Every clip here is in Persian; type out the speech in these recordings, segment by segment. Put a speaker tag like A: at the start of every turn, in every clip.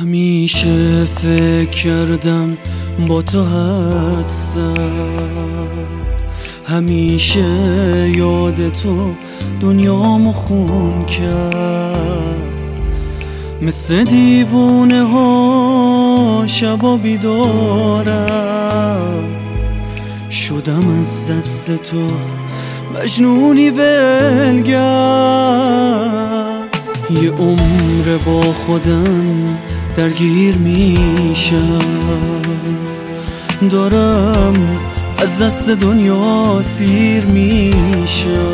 A: همیشه فکر کردم با تو هستم، همیشه یاد تو دنیامو خون کرد. مثل دیوونه ها شبا بیدارم، شدم از دست تو مجنونی ولگرد. یه عمر با خودم درگیر میشم، دارم از دست دنیا سیر میشم.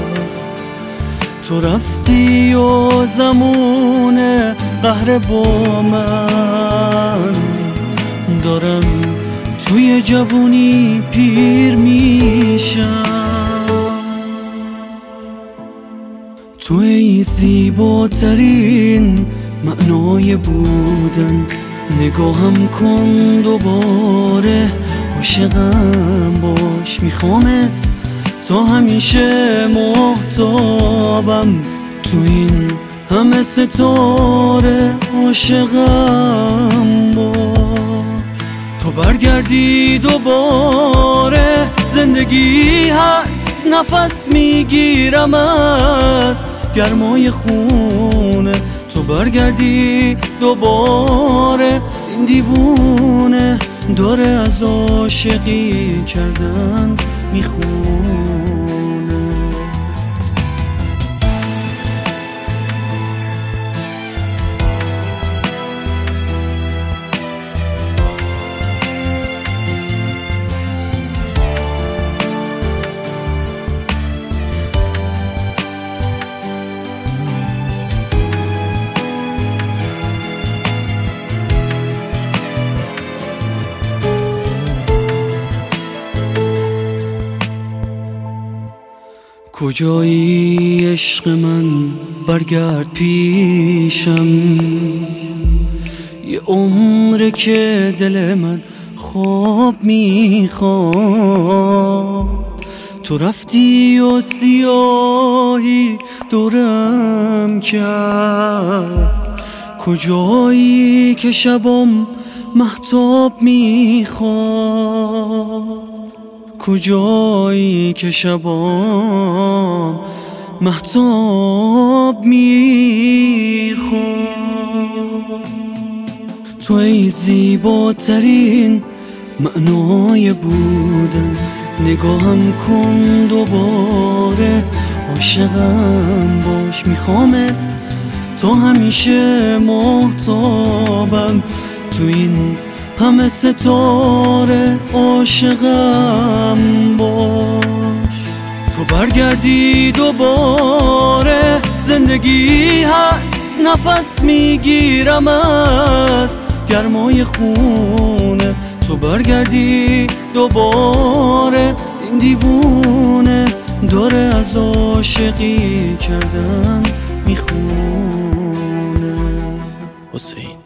A: تو رفتی و زمون قهر با من، دارم توی جوونی پیر میشم. تو ای زیباترین معنای بودن، نگاهم کن دوباره، عاشقم باش، میخوامت تا همیشه محتابم. تو این همه ستاره عاشقم باش. تو برگردی دوباره، زندگی هست نفس میگیرم از گرمای خونه. تو برگردی دوباره، این دیوونه داره از عاشقی کردن میخونه. کجایی عشق من، برگرد پیشم. یه عمره که دل من خواب میخواد. تو رفتی و سیاهی دورم کرد. کجایی که شبم مهتاب میخواد، کجایی که شبام مهتاب میخواد. تو ای زیباترین معنای بودن، نگاهم کن دوباره، عاشقم باش، میخوامت تا همیشه محتابم. تو این همه ستاره عاشقم باش. تو برگردی دوباره، زندگی هست نفس میگیرم از گرمای خونه. تو برگردی دوباره، این دیوونه داره از عاشقی کردن میخونه. حسین